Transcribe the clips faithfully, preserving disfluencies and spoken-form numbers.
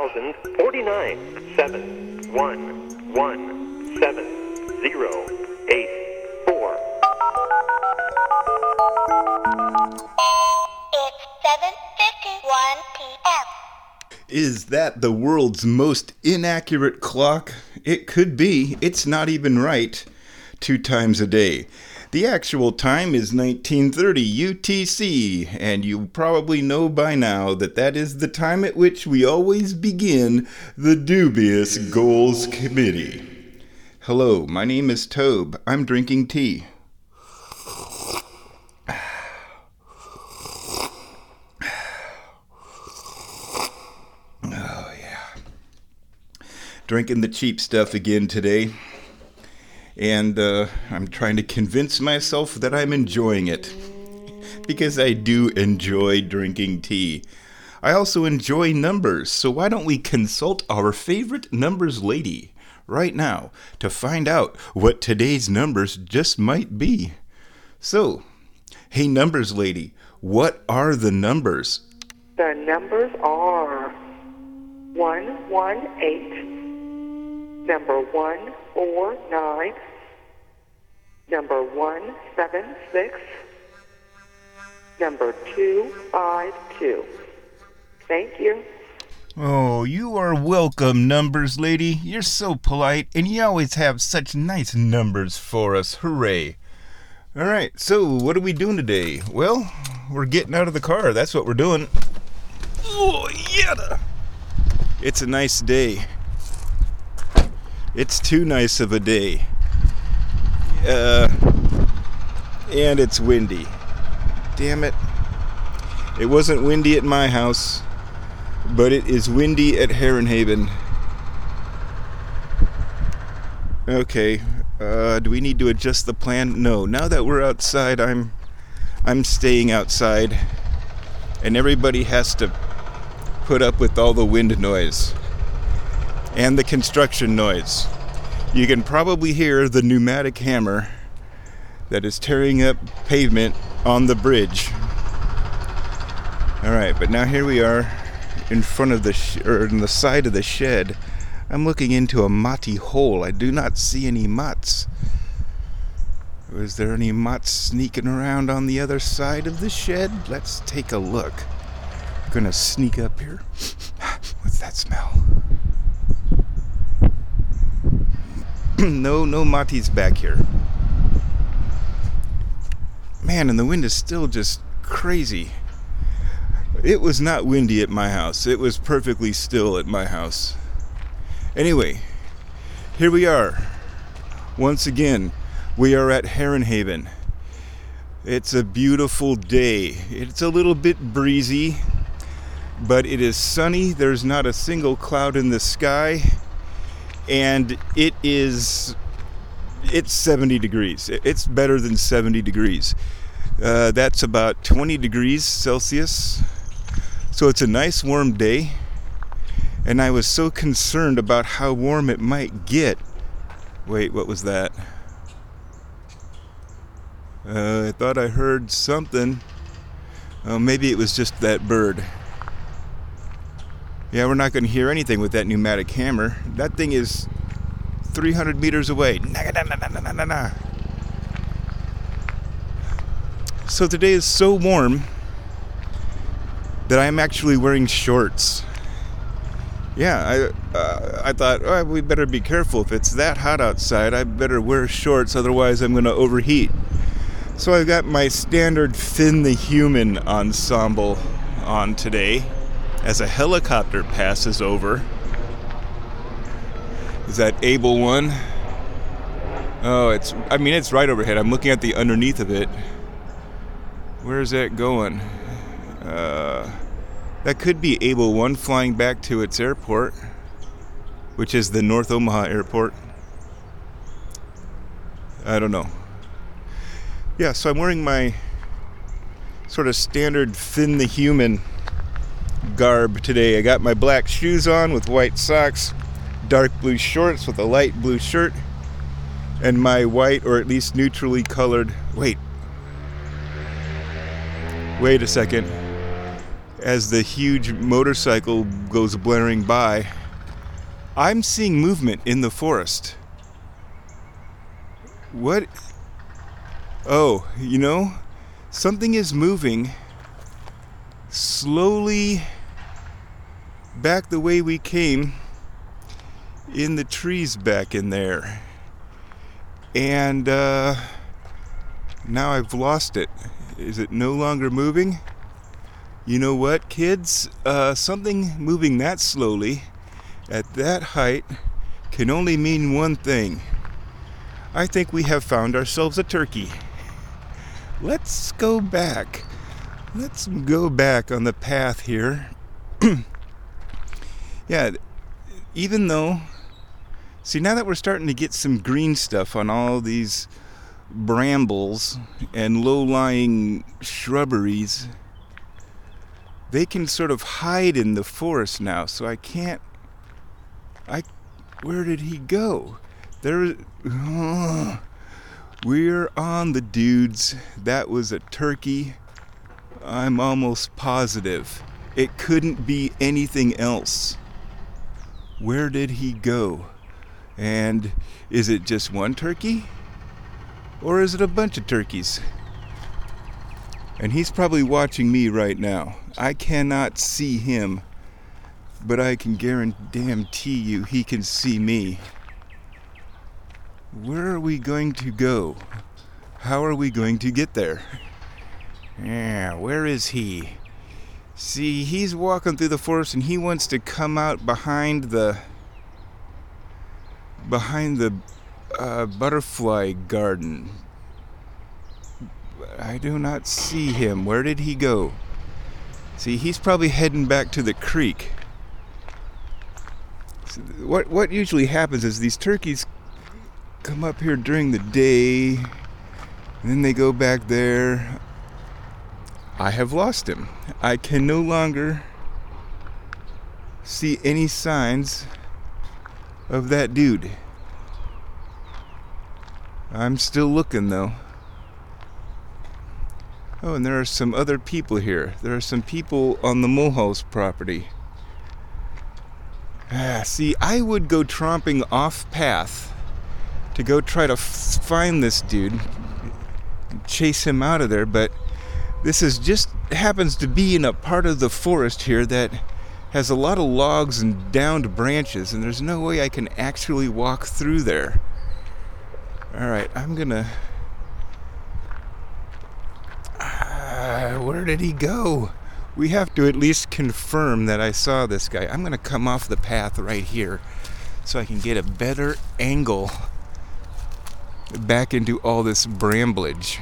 thousand forty-nine, seven, one, one, seven, zero, eight, four. It's seven fifty-one p.m. Is that the world's most inaccurate clock? It could be. It's not even right. Two times a day. The actual time is nineteen thirty U T C, and you probably know by now that that is the time at which we always begin the Dubious Goals Committee. Hello, my name is Tobe. I'm drinking tea. Oh, yeah. Drinking the cheap stuff again today. And uh, I'm trying to convince myself that I'm enjoying it. Because I do enjoy drinking tea. I also enjoy numbers, so why don't we consult our favorite numbers lady right now to find out what today's numbers just might be. So, hey numbers lady, what are the numbers? The numbers are one one eight, number one four nine, number one seven six, number two five two. Thank you. Oh, you are welcome, numbers lady. You're so polite, and you always have such nice numbers for us. Hooray. All right, so what are we doing today? Well, we're getting out of the car. That's what we're doing. Oh, yeah. It's a nice day. It's too nice of a day. Uh, and it's windy. Damn it. It wasn't windy at my house, but it is windy at Herrenhaven. Okay, uh, do we need to adjust the plan? No, now that we're outside, I'm, I'm staying outside, and everybody has to put up with all the wind noise. And the construction noise. You can probably hear the pneumatic hammer that is tearing up pavement on the bridge. Alright, but now here we are in front of the, sh- or in the side of the shed. I'm looking into a motty hole. I do not see any mutts. Is there any mutts sneaking around on the other side of the shed? Let's take a look. I'm gonna sneak up here. What's that smell? no, no Matis back here. Man, and the wind is still just crazy. It was not windy at my house. It was perfectly still at my house. Anyway, here we are. Once again, we are at Herrenhaven. It's a beautiful day. It's a little bit breezy, but it is sunny. There's not a single cloud in the sky. And it is, it's seventy degrees. It's better than seventy degrees. Uh, that's about twenty degrees Celsius. So it's a nice warm day. And I was so concerned about how warm it might get. Wait, what was that? Uh, I thought I heard something. Oh, maybe it was just that bird. Yeah, we're not going to hear anything with that pneumatic hammer. That thing is three hundred meters away. So today is so warm that I'm actually wearing shorts. Yeah, I uh, I thought, oh, we better be careful. If it's that hot outside, I better wear shorts, otherwise I'm going to overheat. So I've got my standard Finn the Human ensemble on today. As a helicopter passes over. Is that Able One? Oh, it's, I mean, it's right overhead. I'm looking at the underneath of it. Where's that going? Uh, that could be Able One flying back to its airport, which is the North Omaha Airport. I don't know. Yeah, so I'm wearing my sort of standard Finn the Human garb today. I got my black shoes on with white socks, dark blue shorts with a light blue shirt, and my white or at least neutrally colored, wait, wait a second, as the huge motorcycle goes blaring by. I'm seeing movement in the forest. What? Oh, you know, something is moving slowly back the way we came in the trees back in there. And uh, now I've lost it. Is it no longer moving? You know what, kids? Uh, something moving that slowly at that height can only mean one thing. I think we have found ourselves a turkey. Let's go back. Let's go back on the path here. Yeah, even though, see, now that we're starting to get some green stuff on all these brambles and low-lying shrubberies, they can sort of hide in the forest now, so I can't, I, where did he go? There, uh, we're on the dudes. That was a turkey. I'm almost positive. It couldn't be anything else. Where did he go? And is it just one turkey? Or is it a bunch of turkeys? And he's probably watching me right now. I cannot see him, but I can guarantee you he can see me. Where are we going to go? How are we going to get there? Yeah, where is he? See, he's walking through the forest and he wants to come out behind the behind the uh, butterfly garden. I do not see him. Where did he go? See, he's probably heading back to the creek. So what what usually happens is these turkeys come up here during the day, and then they go back there. I have lost him. I can no longer see any signs of that dude. I'm still looking though. Oh, and there are some other people here. There are some people on the Mulhouse property. Ah, see, I would go tromping off path to go try to f- find this dude and chase him out of there, but this is just happens to be in a part of the forest here that has a lot of logs and downed branches, and there's no way I can actually walk through there. Alright, I'm gonna... Uh, where did he go? We have to at least confirm that I saw this guy. I'm gonna come off the path right here so I can get a better angle back into all this bramblage.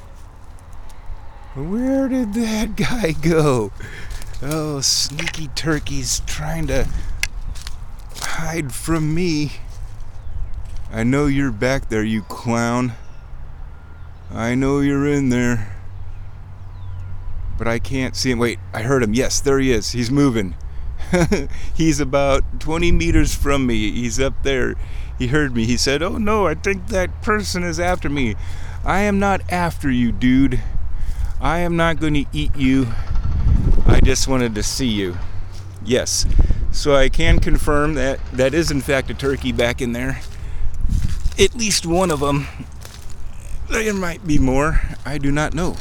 Where did that guy go? Oh, sneaky turkeys trying to hide from me. I know you're back there, you clown. I know you're in there. But I can't see him. Wait, I heard him. Yes, there he is. He's moving. He's about twenty meters from me. He's up there. He heard me. He said, "Oh no, I think that person is after me." I am not after you, dude. I am not going to eat you. I just wanted to see you. Yes. So I can confirm that that is in fact a turkey back in there. At least one of them. There might be more. I do not know.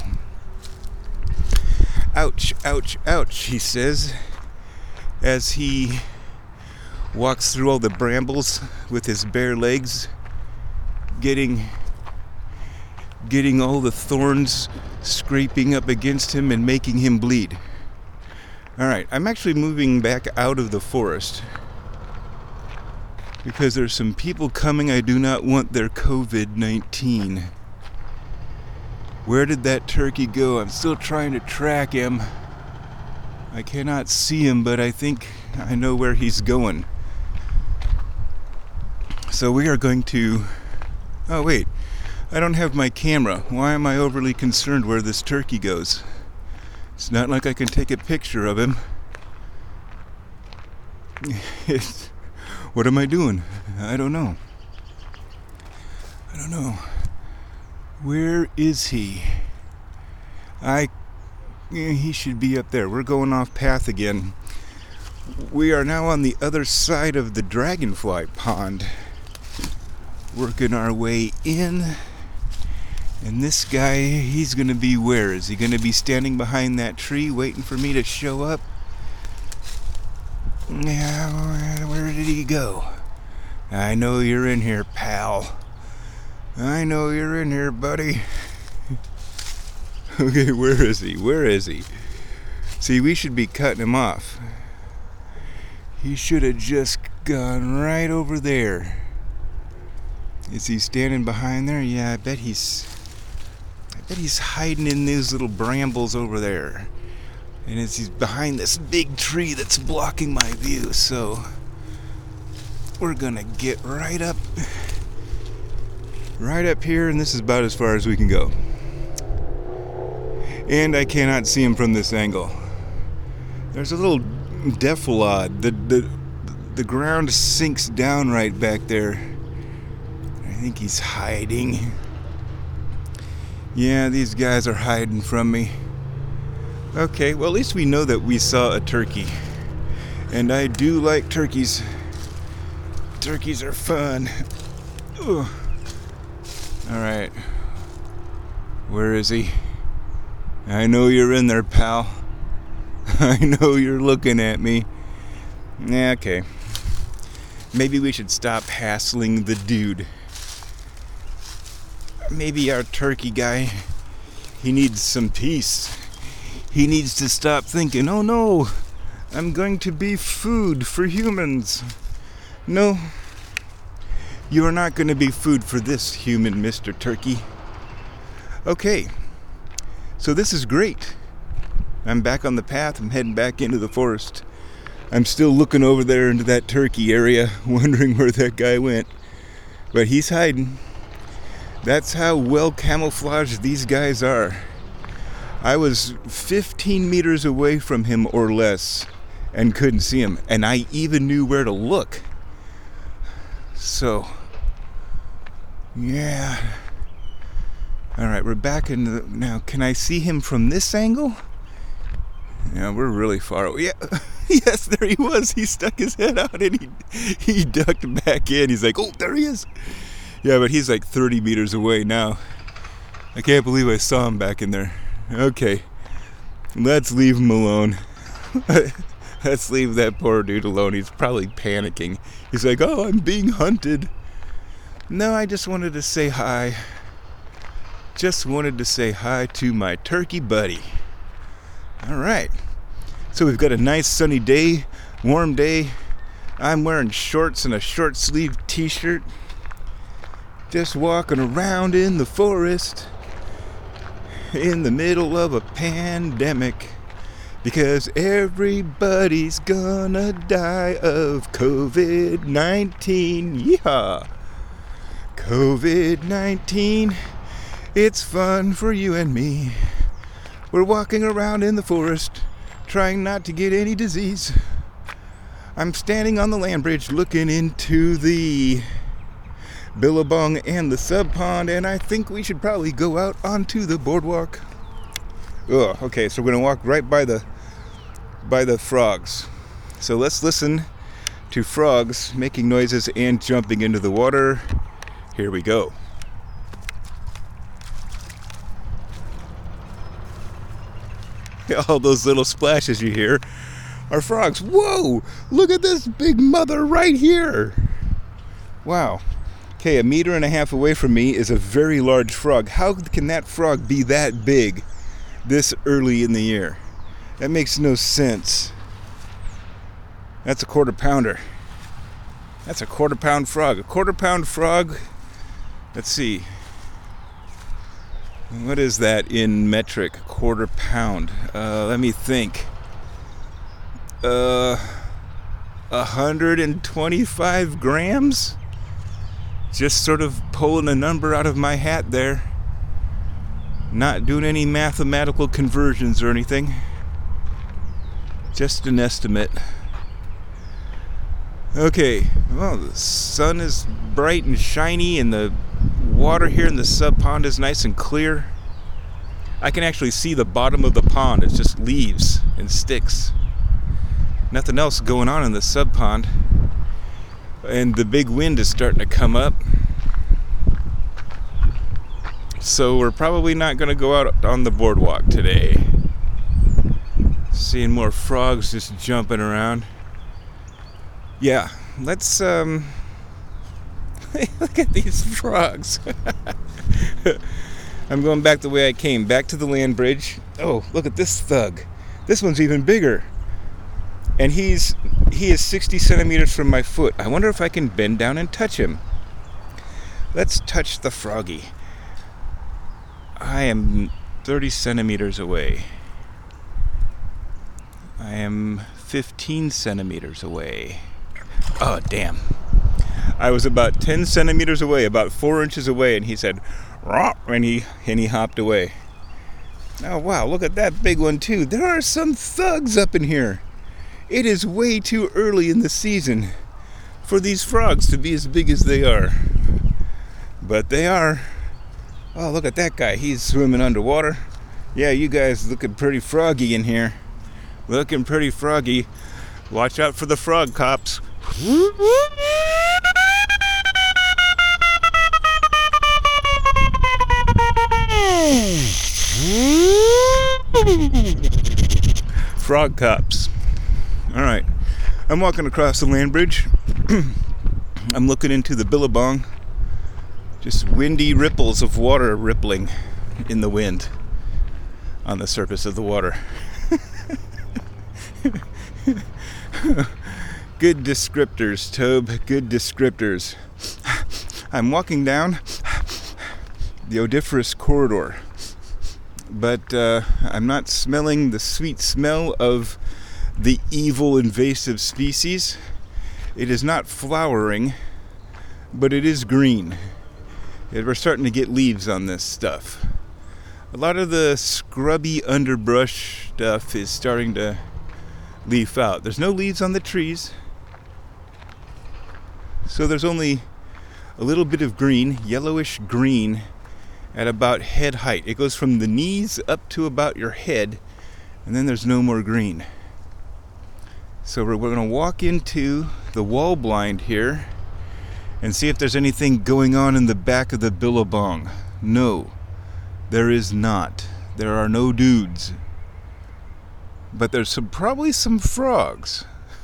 Ouch, ouch, ouch, he says, as he walks through all the brambles with his bare legs, getting getting all the thorns scraping up against him and making him bleed. Alright, I'm actually moving back out of the forest because there's some people coming. I do not want their covid nineteen. Where did that turkey go? I'm still trying to track him. I cannot see him, but I think I know where he's going. So we are going to... Oh, wait. I don't have my camera. Why am I overly concerned where this turkey goes? It's not like I can take a picture of him. It's... What am I doing? I don't know. I don't know. Where is he? I Yeah, he should be up there. We're going off path again. We are now on the other side of the dragonfly pond, working our way in. And this guy, he's going to be where? Is he going to be standing behind that tree waiting for me to show up? Yeah, where did he go? I know you're in here, pal. I know you're in here, buddy. Okay, where is he? Where is he? See, we should be cutting him off. He should have just gone right over there. Is he standing behind there? Yeah, I bet he's... I bet he's hiding in these little brambles over there. And it's, he's behind this big tree that's blocking my view, so... we're gonna get right up... right up here, and this is about as far as we can go. And I cannot see him from this angle. There's a little defilade. The, the, the ground sinks down right back there. I think he's hiding. Yeah, these guys are hiding from me. Okay, well, at least we know that we saw a turkey. And I do like turkeys. Turkeys are fun. Ugh. All right. Where is he? I know you're in there, pal. I know you're looking at me. Yeah, okay. Maybe we should stop hassling the dude. Maybe our turkey guy, he needs some peace. He needs to stop thinking, oh no, I'm going to be food for humans. No, you are not going to be food for this human, Mister Turkey. Okay, so this is great. I'm back on the path. I'm heading back into the forest. I'm still looking over there into that turkey area, wondering where that guy went. But he's hiding. That's how well camouflaged these guys are. I was fifteen meters away from him or less and couldn't see him. And I even knew where to look. So, yeah. All right, we're back in the... Now, can I see him from this angle? Yeah, we're really far away. Yeah, yes, there he was. He stuck his head out and he he ducked back in. He's like, oh, there he is. Yeah, but he's like thirty meters away now. I can't believe I saw him back in there. Okay, let's leave him alone. Let's leave that poor dude alone. He's probably panicking. He's like, oh, I'm being hunted. No, I just wanted to say hi. Just wanted to say hi to my turkey buddy. All right. So we've got a nice sunny day, warm day. I'm wearing shorts and a short sleeve t-shirt. Just walking around in the forest in the middle of a pandemic. Because everybody's gonna die of covid nineteen. Yeehaw! covid nineteen. It's fun for you and me. We're walking around in the forest, trying not to get any disease. I'm standing on the land bridge looking into the Billabong and the sub pond, and I think we should probably go out onto the boardwalk. Ugh, okay, so we're gonna walk right by the by the frogs. So let's listen to frogs making noises and jumping into the water. Here we go. All those little splashes you hear are frogs. Whoa! Look at this big mother right here. Wow. Okay, a meter and a half away from me is a very large frog. How can that frog be that big this early in the year? That makes no sense. That's a quarter pounder. That's a quarter pound frog. A quarter pound frog. Let's see. What is that in metric? Quarter pound. Uh, let me think. Uh, one hundred twenty-five grams? Just sort of pulling a number out of my hat there. Not doing any mathematical conversions or anything. Just an estimate. Okay, well, the sun is bright and shiny and the water here in the sub pond is nice and clear. I can actually see the bottom of the pond. It's just leaves and sticks. Nothing else going on in the sub pond. And the big wind is starting to come up. So we're probably not going to go out on the boardwalk today. Seeing more frogs just jumping around. Yeah, let's um look at these frogs. I'm going back the way I came, back to the land bridge. Oh, look at this thug. This one's even bigger. And he's he is sixty centimeters from my foot. I wonder if I can bend down and touch him. Let's touch the froggy. I am thirty centimeters away. I am fifteen centimeters away. Oh, damn. I was about ten centimeters away, about four inches away, and he said, "Rah," and he, and he hopped away. Oh, wow, look at that big one, too. There are some thugs up in here. It is way too early in the season for these frogs to be as big as they are. But they are. Oh, look at that guy. He's swimming underwater. Yeah, you guys looking pretty froggy in here. Looking pretty froggy. Watch out for the frog cops. Frog cops. All right. I'm walking across the land bridge. I'm looking into the Billabong. Just windy ripples of water rippling in the wind on the surface of the water. Good descriptors, Tobe. Good descriptors. I'm walking down the odoriferous corridor, but uh, I'm not smelling the sweet smell of the evil invasive species. It is not flowering, but it is green. We're starting to get leaves on this stuff. A lot of the scrubby underbrush stuff is starting to leaf out. There's no leaves on the trees, so there's only a little bit of green, yellowish green, at about head height. It goes from the knees up to about your head, and then there's no more green. So we're, we're going to walk into the wall blind here and see if there's anything going on in the back of the Billabong. No, there is not. There are no dudes. But there's some probably some frogs.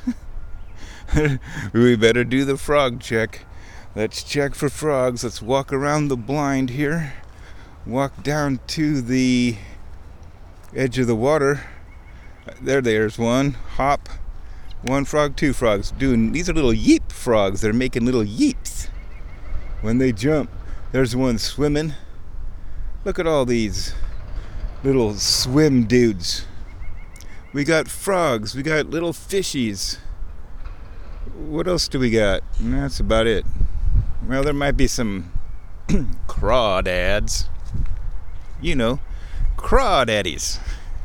We better do the frog check. Let's check for frogs. Let's walk around the blind here. Walk down to the edge of the water. There, there's one. Hop. One frog, two frogs. Doing, these are little yeep frogs. They're making little yeeps when they jump. There's one swimming. Look at all these little swim dudes. We got frogs. We got little fishies. What else do we got? That's about it. Well, there might be some crawdads. You know, crawdaddies.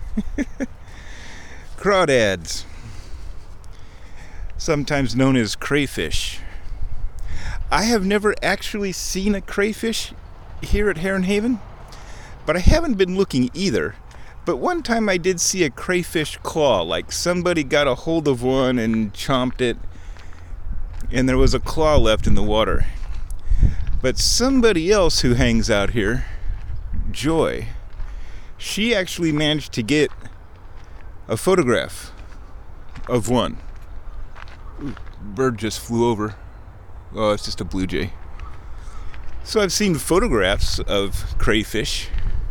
Crawdads. Sometimes known as crayfish. I have never actually seen a crayfish here at Heron Haven, but I haven't been looking either. But one time I did see a crayfish claw, like somebody got a hold of one and chomped it, and there was a claw left in the water. But somebody else who hangs out here, Joy, she actually managed to get a photograph of one. Ooh, bird just flew over. Oh, it's just a blue jay. So I've seen photographs of crayfish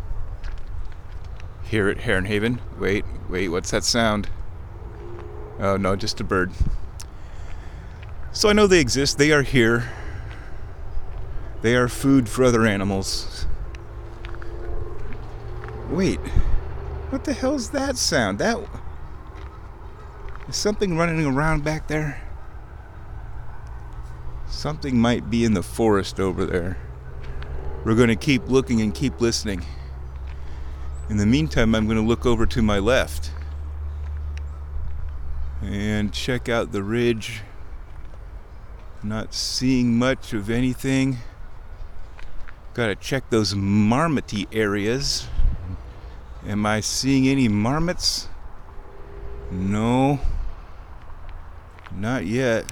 here at Heron Haven. Wait, wait, what's that sound? Oh no, just a bird. So I know they exist. They are here. They are food for other animals. Wait, what the hell's that sound? That is something running around back there? Something might be in the forest over there. We're going to keep looking and keep listening. In the meantime, I'm going to look over to my left and check out the ridge. Not seeing much of anything. Got to check those marmoty areas. Am I seeing any marmots? No. Not yet.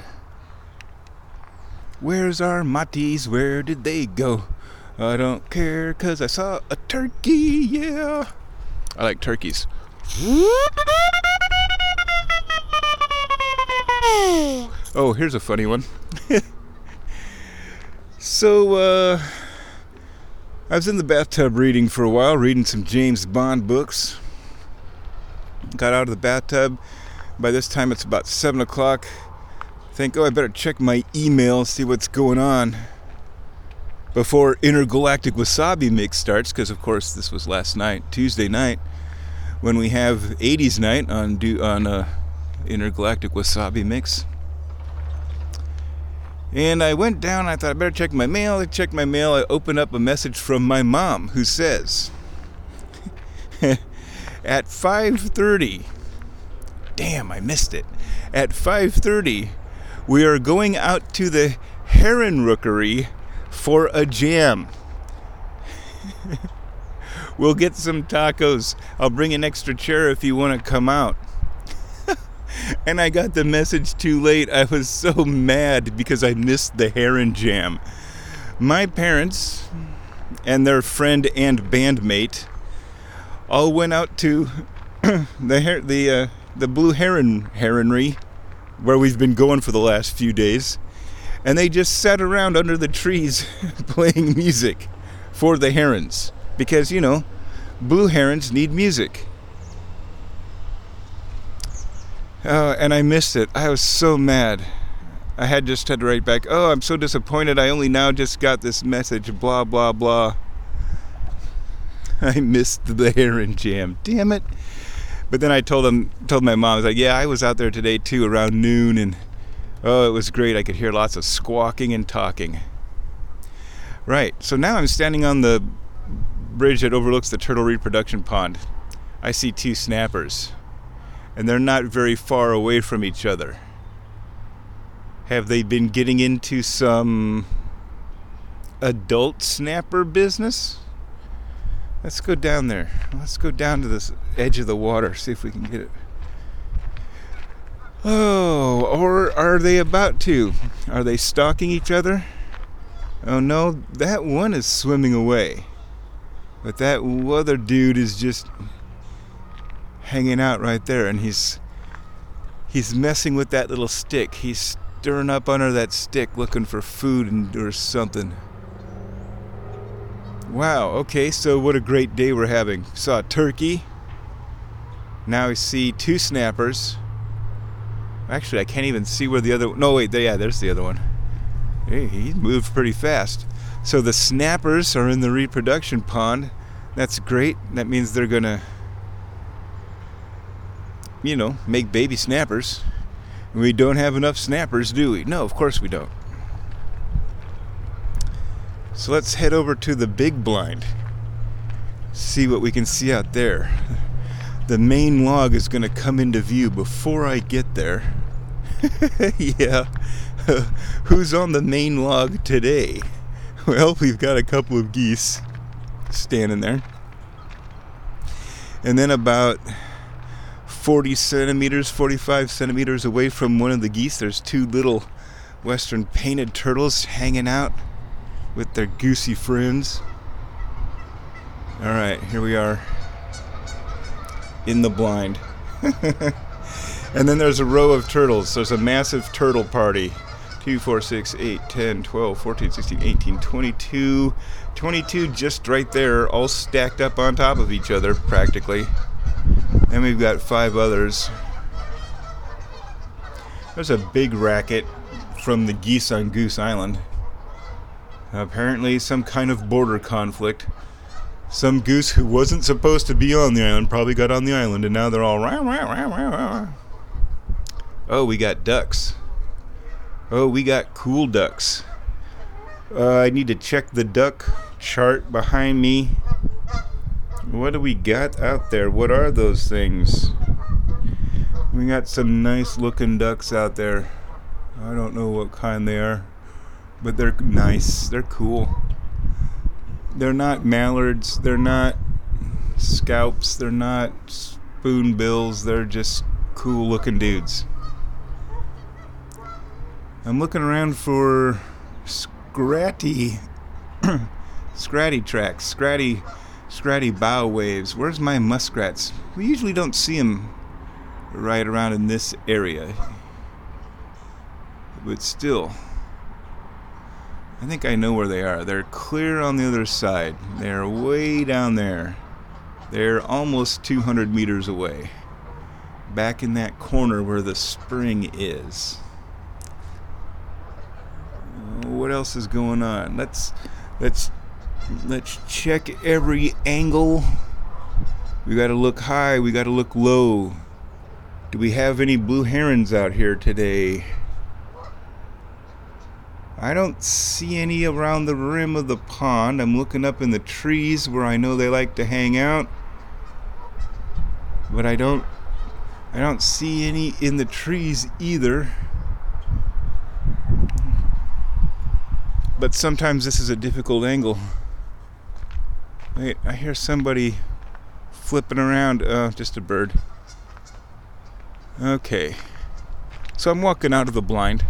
Where's our matis? Where did they go? I don't care, 'cause I saw a turkey, yeah. I like turkeys. Oh, here's a funny one. So, uh, I was in the bathtub reading for a while, reading some James Bond books. Got out of the bathtub. By this time, it's about seven o'clock. Think, oh, I better check my email, see what's going on before Intergalactic Wasabi Mix starts, because, of course, this was last night, Tuesday night, when we have eighties night on, do, on uh, Intergalactic Wasabi Mix. And I went down, I thought I better check my mail. I checked my mail, I opened up a message from my mom who says, at five thirty, damn, I missed it. At five thirty, we are going out to the Heron Rookery for a jam. We'll get some tacos. I'll bring an extra chair if you want to come out. And I got the message too late. I was so mad because I missed the Heron Jam. My parents and their friend and bandmate all went out to the her- the uh, the Blue Heron Heronry, where we've been going for the last few days, and they just sat around under the trees playing music for the herons, because, you know, blue herons need music. Uh, and I missed it. I was so mad. I had just had to write back, oh, I'm so disappointed. I only now just got this message, blah, blah, blah. I missed the Heron Jam. Damn it. But then I told them, told my mom, I was like, yeah, I was out there today too around noon, and oh, it was great. I could hear lots of squawking and talking. Right, so now I'm standing on the bridge that overlooks the turtle reproduction pond. I see two snappers, and they're not very far away from each other. Have they been getting into some adult snapper business? Let's go down there. Let's go down to this edge of the water, see if we can get it. Oh, or are they about to? Are they stalking each other? Oh no, that one is swimming away. But that other dude is just hanging out right there, and he's he's messing with that little stick. He's stirring up under that stick looking for food and, or something. Wow, okay, so what a great day we're having. Saw a turkey. Now we see two snappers. Actually, I can't even see where the other... No, wait, yeah, there's the other one. Hey, he moved pretty fast. So the snappers are in the reproduction pond. That's great. That means they're going to, you know, make baby snappers. We don't have enough snappers, do we? No, of course we don't. So let's head over to the big blind. See what we can see out there. The main log is going to come into view before I get there. Yeah. Who's on the main log today? Well, we've got a couple of geese standing there. And then about forty centimeters, forty-five centimeters away from one of the geese, there's two little western painted turtles hanging out with their goosey friends. Alright, here we are in the blind. And then there's a row of turtles. There's a massive turtle party. two, four, six, eight, ten, twelve, fourteen, sixteen, eighteen, twenty-two. twenty-two just right there, all stacked up on top of each other, practically. And we've got five others. There's a big racket from the geese on Goose Island. Apparently some kind of border conflict. Some goose who wasn't supposed to be on the island probably got on the island, and now they're all rah, rah, rah, rah, rah. Oh, we got ducks. Oh, we got cool ducks. Uh, I need to check the duck chart behind me. What do we got out there? What are those things? We got some nice looking ducks out there. I don't know what kind they are, but they're nice. They're cool. They're not mallards. They're not scalps, they're not spoonbills, they're just cool looking dudes. I'm looking around for scratty, scratty tracks, scratty, scratty bow waves. Where's my muskrats? We usually don't see them right around in this area. But still, I think I know where they are. They're clear on the other side. They're way down there. They're almost two hundred meters away. Back in that corner where the spring is. What else is going on? Let's let's let's check every angle. We got to look high, we got to look low. Do we have any blue herons out here today? I don't see any around the rim of the pond. I'm looking up in the trees where I know they like to hang out. But I don't I don't see any in the trees either. But sometimes this is a difficult angle. Wait, I hear somebody flipping around. Uh, just a bird. Okay. So I'm walking out of the blind.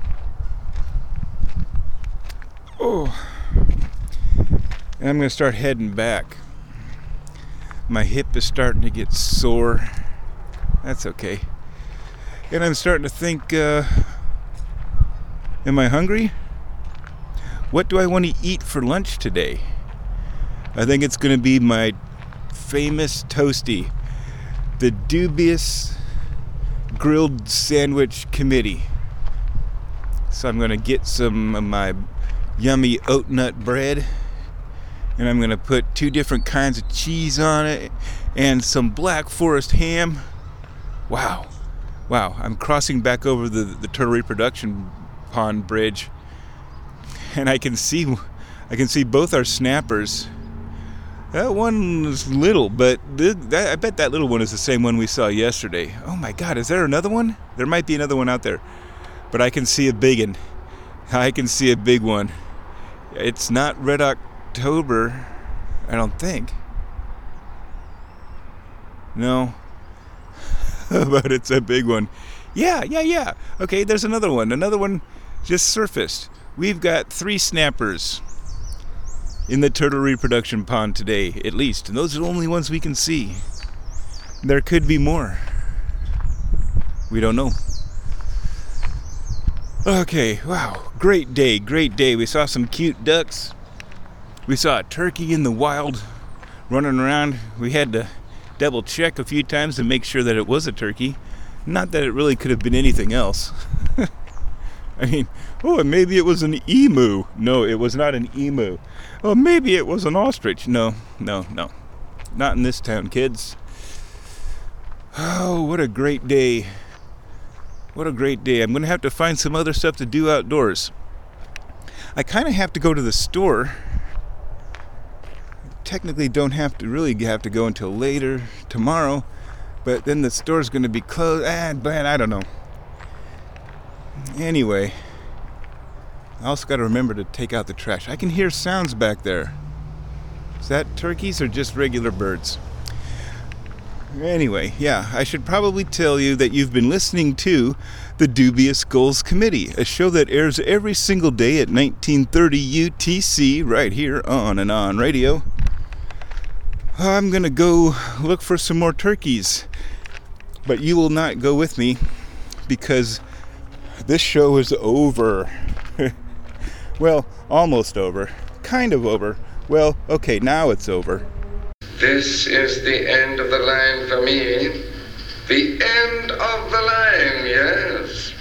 Oh. And I'm going to start heading back. My hip is starting to get sore. That's okay. And I'm starting to think, uh, am I hungry? What do I want to eat for lunch today? I think it's going to be my famous toasty, the Dubious Grilled Sandwich Committee. So I'm going to get some of my yummy oat nut bread, and I'm going to put two different kinds of cheese on it and some Black Forest ham. Wow. Wow. I'm crossing back over the, the turtle reproduction pond bridge. And I can see, I can see both our snappers. That one is little, but th- that, I bet that little one is the same one we saw yesterday. Oh my God, is there another one? There might be another one out there, but I can see a big one. I can see a big one. It's not Red October, I don't think. No, but it's a big one. Yeah, yeah, yeah. Okay, there's another one. Another one just surfaced. We've got three snappers in the turtle reproduction pond today, at least. And those are the only ones we can see. There could be more. We don't know. Okay, wow. Great day, great day. We saw some cute ducks. We saw a turkey in the wild running around. We had to double check a few times to make sure that it was a turkey. Not that it really could have been anything else. I mean, oh, maybe it was an emu. No, it was not an emu. Oh, maybe it was an ostrich. No, no, no. Not in this town, kids. Oh, what a great day. What a great day. I'm going to have to find some other stuff to do outdoors. I kind of have to go to the store. Technically don't have to really have to go until later tomorrow, but then the store's going to be closed. Ah, man, I don't know. Anyway, I also got to remember to take out the trash. I can hear sounds back there. Is that turkeys or just regular birds? Anyway, yeah, I should probably tell you that you've been listening to the Dubious Goals Committee, a show that airs every single day at nineteen thirty U T C right here on and on radio. I'm going to go look for some more turkeys, but you will not go with me because this show is over. Well, almost over. Kind of over. Well, okay, now it's over. This is the end of the line for me. The end of the line, yes.